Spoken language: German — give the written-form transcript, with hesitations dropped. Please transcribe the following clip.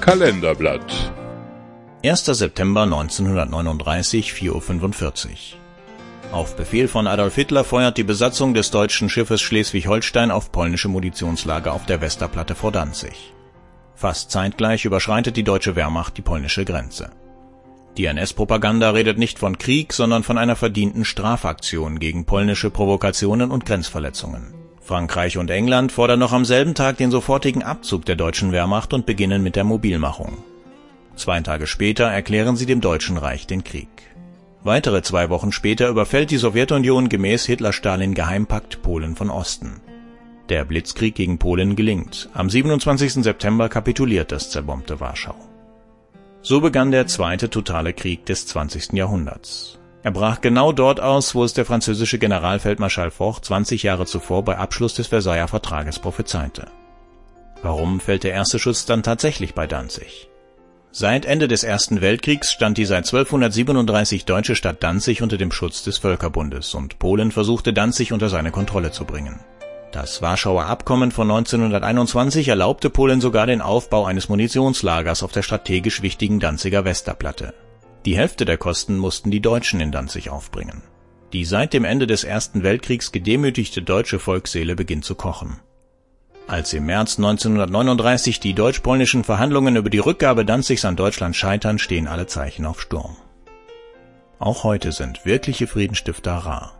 Kalenderblatt 1. September 1939, 4:45 Uhr. Auf Befehl von Adolf Hitler feuert die Besatzung des deutschen Schiffes Schleswig-Holstein auf polnische Munitionslager auf der Westerplatte vor Danzig. Fast zeitgleich überschreitet die deutsche Wehrmacht die polnische Grenze. Die NS-Propaganda redet nicht von Krieg, sondern von einer verdienten Strafaktion gegen polnische Provokationen und Grenzverletzungen. Frankreich und England fordern noch am selben Tag den sofortigen Abzug der deutschen Wehrmacht und beginnen mit der Mobilmachung. 2 Tage später erklären sie dem Deutschen Reich den Krieg. Weitere 2 Wochen später überfällt die Sowjetunion gemäß Hitler-Stalin-Geheimpakt Polen von Osten. Der Blitzkrieg gegen Polen gelingt. Am 27. September kapituliert das zerbombte Warschau. So begann der zweite totale Krieg des 20. Jahrhunderts. Er brach genau dort aus, wo es der französische Generalfeldmarschall Foch 20 Jahre zuvor bei Abschluss des Versailler Vertrages prophezeite. Warum fällt der erste Schuss dann tatsächlich bei Danzig? Seit Ende des Ersten Weltkriegs stand die seit 1237 deutsche Stadt Danzig unter dem Schutz des Völkerbundes und Polen versuchte Danzig unter seine Kontrolle zu bringen. Das Warschauer Abkommen von 1921 erlaubte Polen sogar den Aufbau eines Munitionslagers auf der strategisch wichtigen Danziger Westerplatte. Die Hälfte der Kosten mussten die Deutschen in Danzig aufbringen. Die seit dem Ende des Ersten Weltkriegs gedemütigte deutsche Volksseele beginnt zu kochen. Als im März 1939 die deutsch-polnischen Verhandlungen über die Rückgabe Danzigs an Deutschland scheitern, stehen alle Zeichen auf Sturm. Auch heute sind wirkliche Friedensstifter rar.